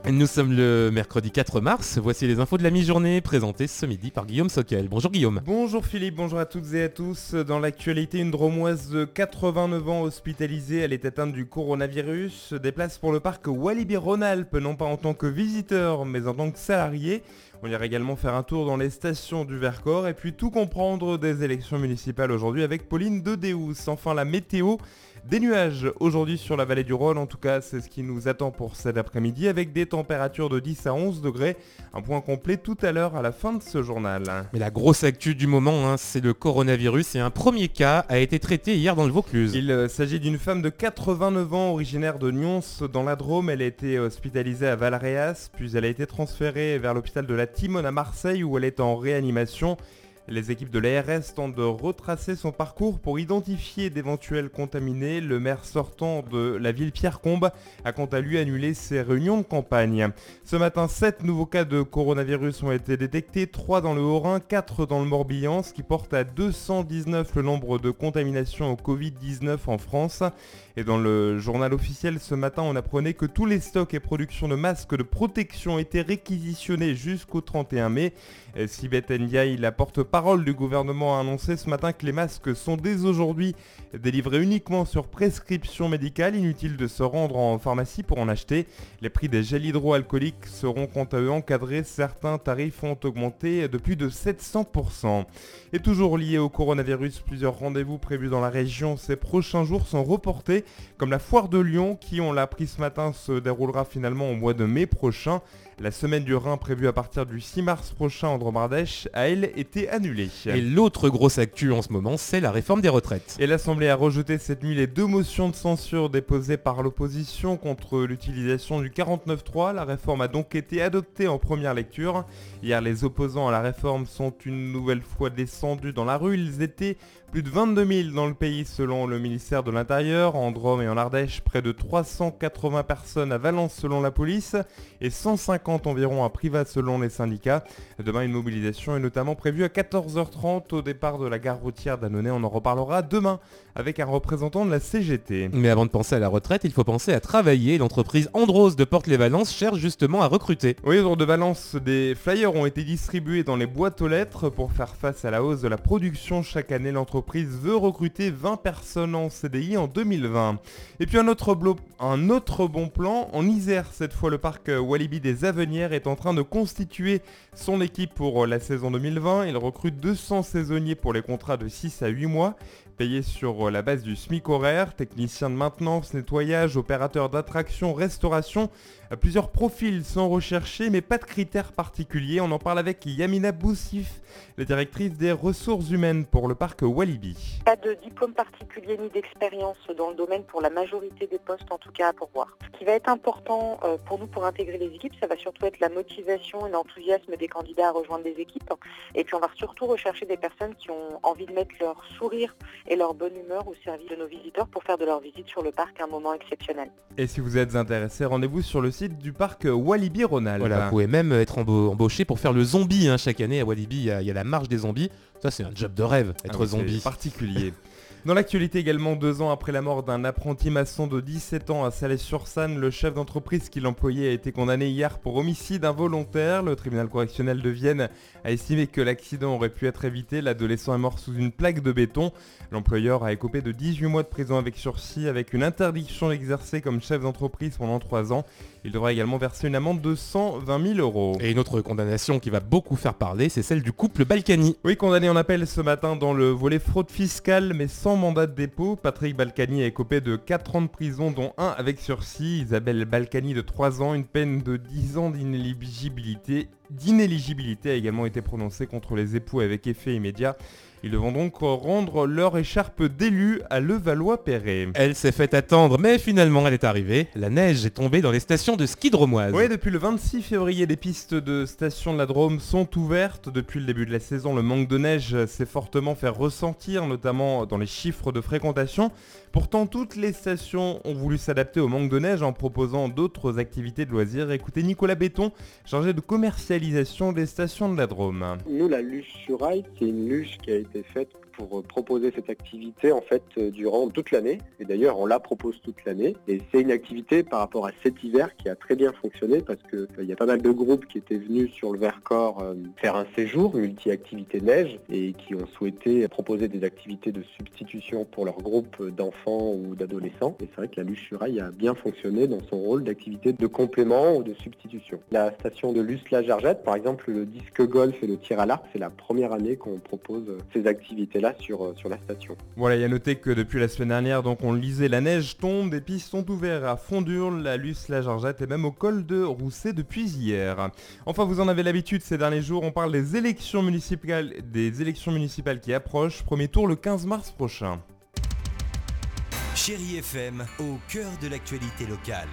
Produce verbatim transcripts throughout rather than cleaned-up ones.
Nous sommes le mercredi quatre mars, voici les infos de la mi-journée présentées ce midi par Guillaume Sockel. Bonjour Guillaume. Bonjour Philippe, bonjour à toutes et à tous. Dans l'actualité, une Dromoise de quatre-vingt-neuf ans hospitalisée, elle est atteinte du coronavirus, se déplace pour le parc Walibi-Rhône-Alpes, non pas en tant que visiteur, mais en tant que salarié. On ira également faire un tour dans les stations du Vercors et puis tout comprendre des élections municipales aujourd'hui avec Pauline Dedéus. Enfin la météo, des nuages aujourd'hui sur la vallée du Rhône, en tout cas c'est ce qui nous attend pour cet après-midi avec des températures de dix à onze degrés. Un point complet tout à l'heure à la fin de ce journal. Mais la grosse actu du moment, hein, c'est le coronavirus et un premier cas a été traité hier dans le Vaucluse. Il euh, s'agit d'une femme de quatre-vingt-neuf ans originaire de Nyons dans la Drôme. Elle a été hospitalisée à Valréas, puis elle a été transférée vers l'hôpital de la Timone à Marseille où elle est en réanimation. Les équipes de l'A R S tentent de retracer son parcours pour identifier d'éventuels contaminés. Le maire sortant de la ville Pierre Combes a quant à lui annulé ses réunions de campagne. Ce matin, sept nouveaux cas de coronavirus ont été détectés, trois dans le Haut-Rhin, quatre dans le Morbihan, ce qui porte à deux cent dix-neuf le nombre de contaminations au covid dix-neuf en France. Et dans le journal officiel ce matin, on apprenait que tous les stocks et productions de masques de protection étaient réquisitionnés jusqu'au trente et un mai. Sibeth Ndiaye, la porte-parole du gouvernement, a annoncé ce matin que les masques sont dès aujourd'hui délivrés uniquement sur prescription médicale. Inutile de se rendre en pharmacie pour en acheter. Les prix des gels hydroalcooliques seront quant à eux encadrés. Certains tarifs ont augmenté de plus de sept cents pour cent. Et toujours lié au coronavirus, plusieurs rendez-vous prévus dans la région ces prochains jours sont reportés, comme la foire de Lyon qui, on l'a appris ce matin, se déroulera finalement au mois de mai prochain. La semaine du Rhin prévue à partir du six mars prochain en Drôme-Ardèche a elle été annulée. Et l'autre grosse actu en ce moment, c'est la réforme des retraites. Et l'Assemblée a rejeté cette nuit les deux motions de censure déposées par l'opposition contre l'utilisation du quarante-neuf trois. La réforme a donc été adoptée en première lecture. Hier, les opposants à la réforme sont une nouvelle fois descendus dans la rue. Ils étaient plus de vingt-deux mille dans le pays selon le ministère de l'Intérieur. En Drôme et en Ardèche, près de trois cent quatre-vingts personnes à Valence selon la police et cent cinquante environ à Privas selon les syndicats. Demain, une mobilisation est notamment prévue à quatorze heures trente au départ de la gare routière d'Annonay. On en reparlera demain avec un représentant de la C G T. Mais avant de penser à la retraite, il faut penser à travailler. L'entreprise Andros de Portes-les-Valences cherche justement à recruter. Oui, autour de Valence, des flyers ont été distribués dans les boîtes aux lettres pour faire face à la hausse de la production. Chaque année, l'entreprise veut recruter vingt personnes en C D I en deux mille vingt. Et puis un autre, blo- un autre bon plan, en Isère, cette fois le parc Walibi des Avenières est en train de constituer son équipe pour la saison deux mille vingt. Il recrute deux cents saisonniers pour les contrats de six à huit mois. Payés sur la base du SMIC horaire, technicien de maintenance, nettoyage, opérateur d'attraction, restauration. Plusieurs profils sont recherchés, mais pas de critères particuliers. On en parle avec Yamina Boussif, la directrice des ressources humaines pour le parc Walibi. Pas de diplôme particulier ni d'expérience dans le domaine pour la majorité des postes, en tout cas à pourvoir. Ce qui va être important pour nous pour intégrer les équipes, ça va surtout être la motivation et l'enthousiasme des candidats à rejoindre les équipes. Et puis on va surtout rechercher des personnes qui ont envie de mettre leur sourire et leur bonne humeur au service de nos visiteurs pour faire de leur visite sur le parc un moment exceptionnel. Et si vous êtes intéressé, rendez-vous sur le site du parc Walibi-Rhône-Alpes. Voilà, vous pouvez même être emba- embauché pour faire le zombie. Hein. Chaque année à Walibi, il y, a- il y a la marche des zombies. Ça, c'est un job de rêve, être Ah oui, zombie. c'est particulier. Dans l'actualité également, deux ans après la mort d'un apprenti maçon de dix-sept ans à Salles-sur-Sanne, le chef d'entreprise qui l'employait a été condamné hier pour homicide involontaire. Le tribunal correctionnel de Vienne a estimé que l'accident aurait pu être évité. L'adolescent est mort sous une plaque de béton. L'employeur a écopé de dix-huit mois de prison avec sursis avec une interdiction d'exercer comme chef d'entreprise pendant trois ans. Il devra également verser une amende de cent vingt mille euros. Et une autre condamnation qui va beaucoup faire parler, c'est celle du couple Balkany. Oui, condamné en appel ce matin dans le volet fraude fiscale, mais sans mandat de dépôt. Patrick Balkany a écopé de quatre ans de prison, dont un avec sursis. Isabelle Balkany de trois ans, une peine de dix ans d'inéligibilité. d'inéligibilité a également été prononcée contre les époux avec effet immédiat. Ils devront donc rendre leur écharpe d'élu à Levallois-Perret. Elle s'est fait attendre, mais finalement elle est arrivée. La neige est tombée dans les stations de ski drômoises. Oui, depuis le vingt-six février, les pistes de station de la Drôme sont ouvertes. Depuis le début de la saison, le manque de neige s'est fortement fait ressentir, notamment dans les chiffres de fréquentation. Pourtant, toutes les stations ont voulu s'adapter au manque de neige en proposant d'autres activités de loisirs. Écoutez Nicolas Béton, chargé de commercialisation des stations de la Drôme. Nous, la luge sur rail, c'est une luge qui a été faite pour proposer cette activité en fait durant toute l'année. Et d'ailleurs, on la propose toute l'année. Et c'est une activité par rapport à cet hiver qui a très bien fonctionné parce qu'il euh, y a pas mal de groupes qui étaient venus sur le Vercors euh, faire un séjour multi-activité neige et qui ont souhaité proposer des activités de substitution pour leur groupe d'enfants ou d'adolescents. Et c'est vrai que la luge sur rail a bien fonctionné dans son rôle d'activité de complément ou de substitution. La station de Luce-la-Jargette, par exemple, le disque golf et le tir à l'arc, c'est la première année qu'on propose ces activités-là sur, sur la station. Voilà, il y a noté que depuis la semaine dernière, donc on le lisait, la neige tombe, des pistes sont ouvertes à Fondurle, la Luce-la-Jargette et même au col de Rousset depuis hier. Enfin, vous en avez l'habitude ces derniers jours, on parle des élections municipales, des élections municipales qui approchent. Premier tour le quinze mars prochain. Chérie F M, au cœur de l'actualité locale.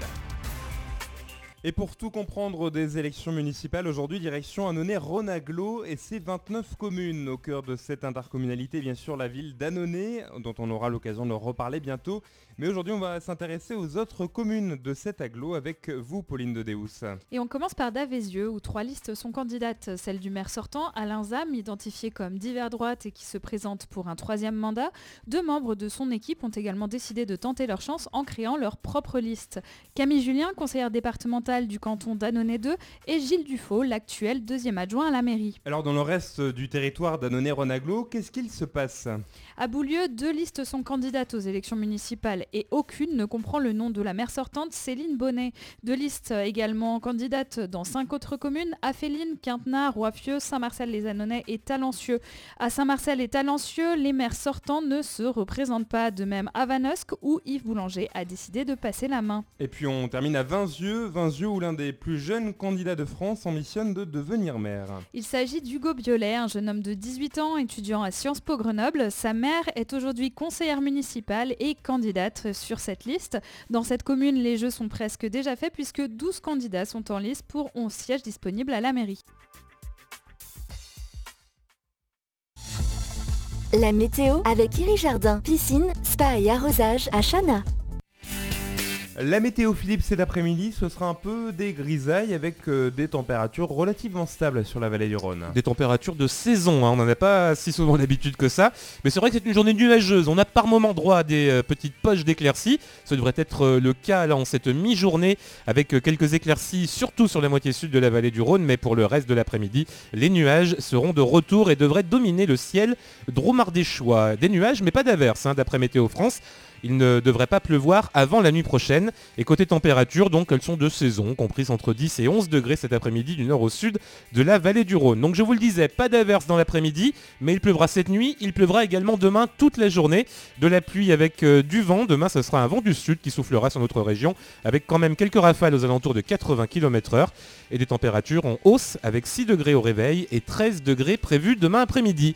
Et pour tout comprendre des élections municipales, aujourd'hui, direction Annonay-Rhône-Aglo et ses vingt-neuf communes. Au cœur de cette intercommunalité, bien sûr, la ville d'Annonay, dont on aura l'occasion de reparler bientôt. Mais aujourd'hui, on va s'intéresser aux autres communes de cet agglo avec vous, Pauline de Deus. Et on commence par Davézieux, où trois listes sont candidates. Celle du maire sortant, Alain Zam, identifié comme d'hiver droite et qui se présente pour un troisième mandat. Deux membres de son équipe ont également décidé de tenter leur chance en créant leur propre liste. Camille Julien, conseillère départementale du canton d'Annonay deux, et Gilles Dufaux, l'actuel deuxième adjoint à la mairie. Alors dans le reste du territoire d'Annonay-Rhône-Aglo, qu'est-ce qu'il se passe ? À Boulieu, deux listes sont candidates aux élections municipales et aucune ne comprend le nom de la maire sortante, Céline Bonnet. Deux listes également candidates dans cinq autres communes, Afféline, Quintenat, Roiffieux, Saint-Marcel-les-Annonay et Talencieux. À Saint-Marcel et Talencieux, les maires sortants ne se représentent pas. De même à Vanosque, où Yves Boulanger a décidé de passer la main. Et puis on termine à Vinzieux, Vinzieux où l'un des plus jeunes candidats de France ambitionne de devenir maire. Il s'agit d'Hugo Biolay, un jeune homme de dix-huit ans, étudiant à Sciences Po Grenoble. Sa mère est aujourd'hui conseillère municipale et candidate sur cette liste. Dans cette commune, les jeux sont presque déjà faits puisque douze candidats sont en lice pour onze sièges disponibles à la mairie. La météo avec Iris Jardin, piscine, spa et arrosage à Chana. La météo, Philippe, cet après-midi, ce sera un peu des grisailles avec euh, des températures relativement stables sur la vallée du Rhône. Des températures de saison, hein. On n'en a pas si souvent l'habitude que ça. Mais c'est vrai que c'est une journée nuageuse. On a par moments droit à des euh, petites poches d'éclaircies. Ce devrait être euh, le cas là en cette mi-journée avec euh, quelques éclaircies, surtout sur la moitié sud de la vallée du Rhône. Mais pour le reste de l'après-midi, les nuages seront de retour et devraient dominer le ciel dromardéchois. Des nuages, mais pas d'averses, hein, d'après Météo France. Il ne devrait pas pleuvoir avant la nuit prochaine. Et côté température, donc elles sont de saison, comprises entre dix et onze degrés cet après-midi du nord au sud de la vallée du Rhône. Donc je vous le disais, pas d'averse dans l'après-midi, mais il pleuvra cette nuit. Il pleuvra également demain toute la journée. De la pluie avec euh, du vent. Demain, ce sera un vent du sud qui soufflera sur notre région avec quand même quelques rafales aux alentours de quatre-vingts kilomètres heure. Et des températures en hausse avec six degrés au réveil et treize degrés prévus demain après-midi.